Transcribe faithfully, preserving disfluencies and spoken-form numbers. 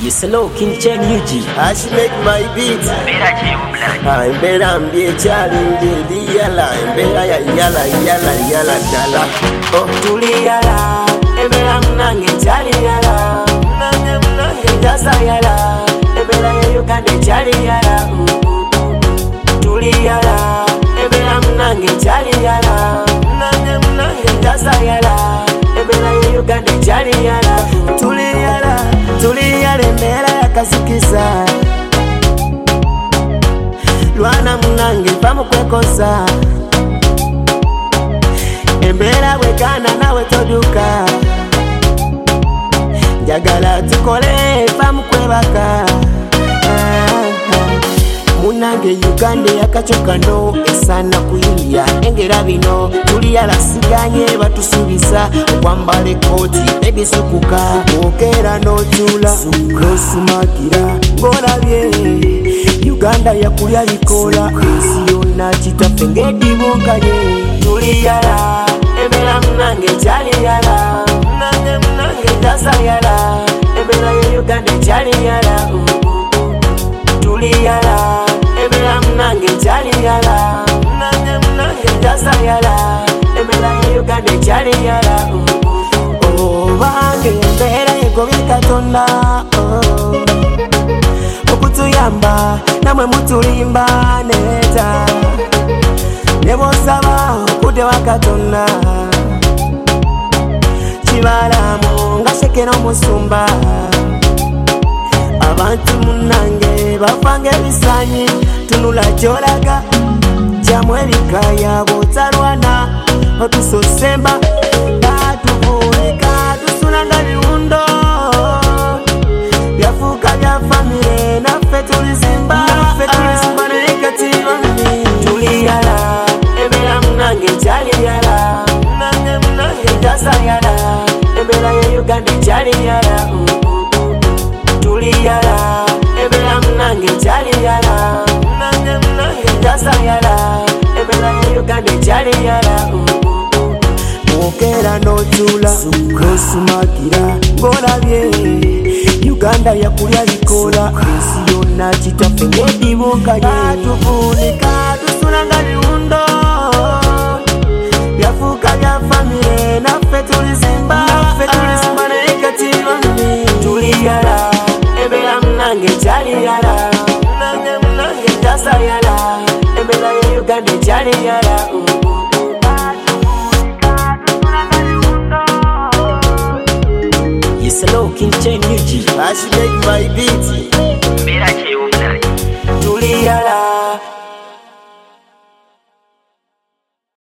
Yes, hello, King Chen U G. I should make my beat. I'm better, I'm better, Charlie, yala, I'm better, yala, yala, yala, yala. Oh, Tuli yala, I'm better, Nangi, Charlie yala, Nangi, Nangi, Jasa yala, I'm better, you can be Charlie yala. Tuli yala, I'm better, Nangi, Charlie yala, Nangi, Nangi, Jasa yala, I'm better, you can be Charlie yala. Tuli yala, Tuli yala, mbera yakasikisa Lwana munange pamu kwekosa Embera wekana nawe toduka Njagala tukole pamu kwebaka Munange Uganda yakachoka no esana kuyilia engera bino tuli yalasiganye batusubisa kwambale koti baby sukuka okera no tula sumagira ngolabye Uganda yakulya likola ensi yonna kitafengedi bonganye tuli yala ebera munange chali yala munange munange tasa yala ebera ye Uganda chali yala tuli yala ebera munange chali yala munange munange tasa yala ebera ye Uganda chali yala oh bange ebera yegobye Katonda oh okutuyamba namwe mutulimba neta nebosaba okudewa Katonda kibalamu nga shekera omusumba abantu munange bafange bisanyi tunula jolaga jamwe bikaya botarwana otusosemba katuvulika tusulanga biwundo byafuka bya famire naffe tulizimba naffe tulizimba negativani tuli yala ebera munange chali yala munange munange tasa yala ebera ye Uganda chali yala tuli yala ebera munange chali yala munange munange tasa yala ebera ye Uganda chali yala okera no tula sumagira ngolabye Uganda yakulya likola ensi yonna kitafengedi bonganye tuvunika tusulanga biwundo byafuka bya famire naffe tulizimba naffe tulizimba negativani tuli yala ebera munange chali yala munange munange tasa yala ebera ye Uganda chali yala Yes, hello, King Chen U G. I should make my beat.